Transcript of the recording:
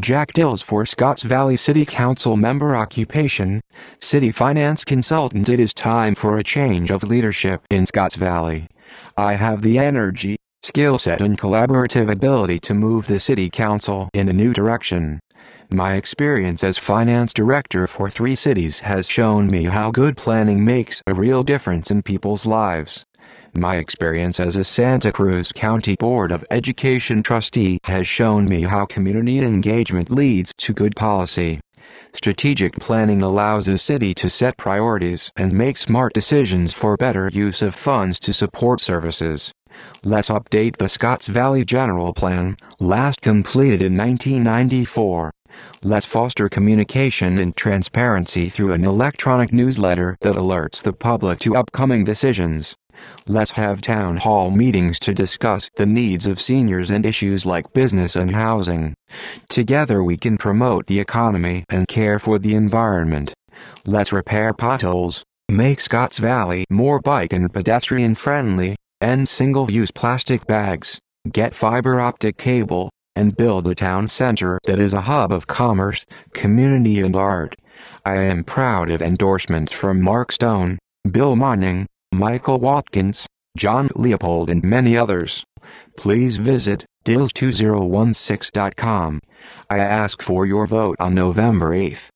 Jack Dills for Scotts Valley City Council member occupation, City Finance Consultant. It is time for a change of leadership in Scotts Valley. I have the energy, skill set and collaborative ability to move the City Council in a new direction. My experience as finance director for 3 cities has shown me how good planning makes a real difference in people's lives. My experience as a Santa Cruz County Board of Education trustee has shown me how community engagement leads to good policy. Strategic planning allows a city to set priorities and make smart decisions for better use of funds to support services. Let's update the Scotts Valley General Plan, last completed in 1994. Let's foster communication and transparency through an electronic newsletter that alerts the public to upcoming decisions. Let's have town hall meetings to discuss the needs of seniors and issues like business and housing. Together we can promote the economy and care for the environment. Let's repair potholes, make Scotts Valley more bike and pedestrian friendly, end single-use plastic bags, get fiber optic cable, and build a town center that is a hub of commerce, community and art. I am proud of endorsements from Mark Stone, Bill Monning, Michael Watkins, John Leopold and many others. Please visit dills2016.com. I ask for your vote on November 8th.